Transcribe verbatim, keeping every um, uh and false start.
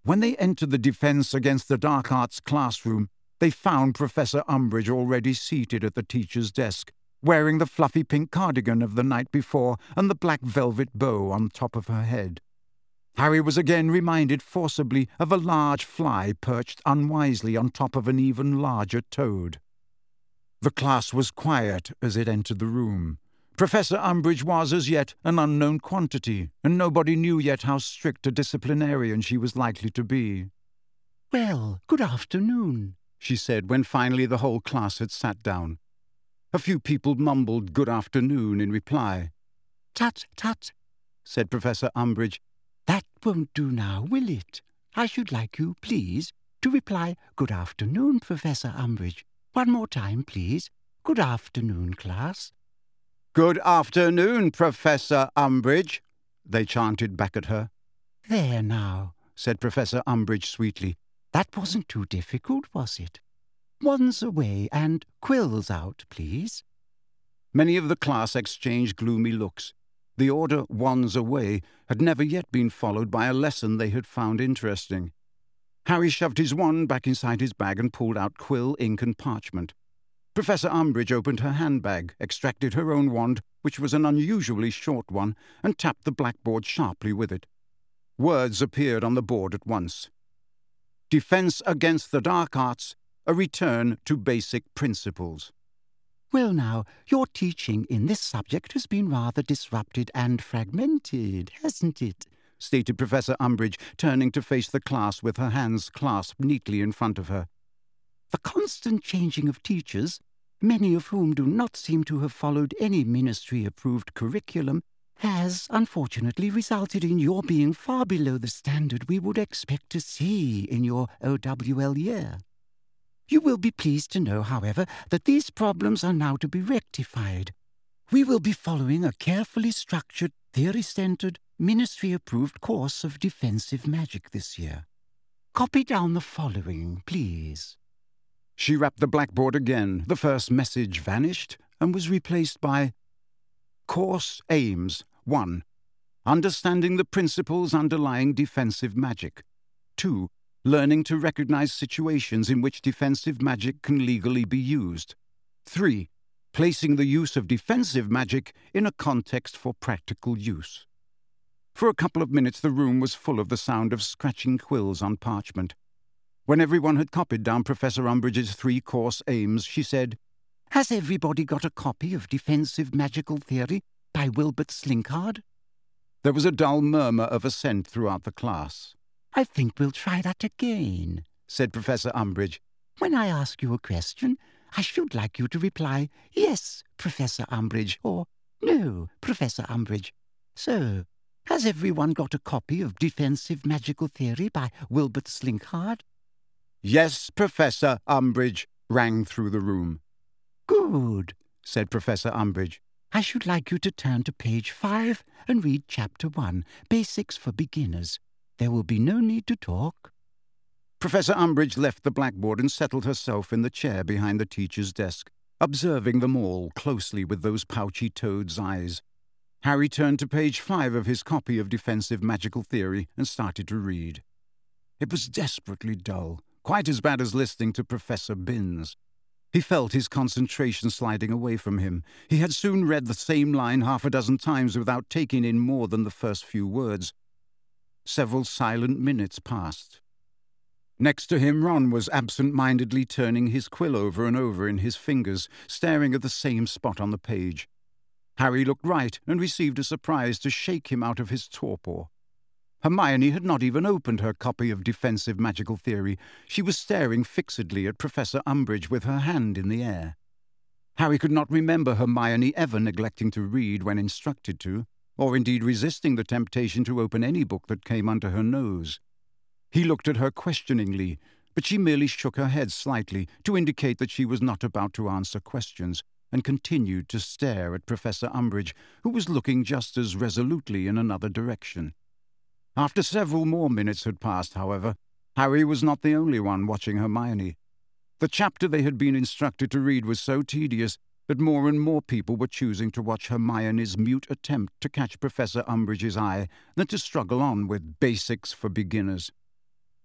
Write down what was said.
When they entered the Defense Against the Dark Arts classroom, they found Professor Umbridge already seated at the teacher's desk, wearing the fluffy pink cardigan of the night before and the black velvet bow on top of her head. Harry was again reminded forcibly of a large fly perched unwisely on top of an even larger toad. The class was quiet as it entered the room. Professor Umbridge was as yet an unknown quantity, and nobody knew yet how strict a disciplinarian she was likely to be. "Well, good afternoon," she said when finally the whole class had sat down. A few people mumbled good afternoon in reply. "Tut, tut," said Professor Umbridge. "That won't do now, will it? I should like you, please, to reply good afternoon, Professor Umbridge. One more time, please. Good afternoon, class." "Good afternoon, Professor Umbridge," they chanted back at her. "There now," said Professor Umbridge sweetly. "That wasn't too difficult, was it? Wands away and quills out, please." Many of the class exchanged gloomy looks. The order wands away had never yet been followed by a lesson they had found interesting. Harry shoved his wand back inside his bag and pulled out quill, ink, and parchment. Professor Umbridge opened her handbag, extracted her own wand, which was an unusually short one, and tapped the blackboard sharply with it. Words appeared on the board at once. Defense Against the Dark Arts, a return to basic principles. "Well now, your teaching in this subject has been rather disrupted and fragmented, hasn't it?" stated Professor Umbridge, turning to face the class with her hands clasped neatly in front of her. "The constant changing of teachers, many of whom do not seem to have followed any ministry-approved curriculum, has, unfortunately, resulted in your being far below the standard we would expect to see in your O W L year. You will be pleased to know, however, that these problems are now to be rectified. We will be following a carefully structured, theory-centered, ministry-approved course of defensive magic this year. Copy down the following, please." She rapped the blackboard again. The first message vanished and was replaced by Course Aims one. Understanding the principles underlying defensive magic. two. Learning to recognize situations in which defensive magic can legally be used. three. Placing the use of defensive magic in a context for practical use. For a couple of minutes the room was full of the sound of scratching quills on parchment. When everyone had copied down Professor Umbridge's three course aims, she said, "Has everybody got a copy of Defensive Magical Theory by Wilbert Slinkard?" There was a dull murmur of assent throughout the class. "I think we'll try that again," said Professor Umbridge. "When I ask you a question, I should like you to reply, 'Yes, Professor Umbridge,' or 'No, Professor Umbridge.' So, has everyone got a copy of Defensive Magical Theory by Wilbert Slinkard?" "Yes, Professor Umbridge," rang through the room. "Good," said Professor Umbridge. "I should like you to turn to page five and read chapter one, Basics for Beginners. There will be no need to talk." Professor Umbridge left the blackboard and settled herself in the chair behind the teacher's desk, observing them all closely with those pouchy toad's eyes. Harry turned to page five of his copy of Defensive Magical Theory and started to read. It was desperately dull, quite as bad as listening to Professor Binns. He felt his concentration sliding away from him. He had soon read the same line half a dozen times without taking in more than the first few words. Several silent minutes passed. Next to him, Ron was absent-mindedly turning his quill over and over in his fingers, staring at the same spot on the page. Harry looked right and received a surprise to shake him out of his torpor. Hermione had not even opened her copy of Defensive Magical Theory. She was staring fixedly at Professor Umbridge with her hand in the air. Harry could not remember Hermione ever neglecting to read when instructed to, or indeed resisting the temptation to open any book that came under her nose. He looked at her questioningly, but she merely shook her head slightly to indicate that she was not about to answer questions, and continued to stare at Professor Umbridge, who was looking just as resolutely in another direction. After several more minutes had passed, however, Harry was not the only one watching Hermione. The chapter they had been instructed to read was so tedious that more and more people were choosing to watch Hermione's mute attempt to catch Professor Umbridge's eye than to struggle on with Basics for Beginners.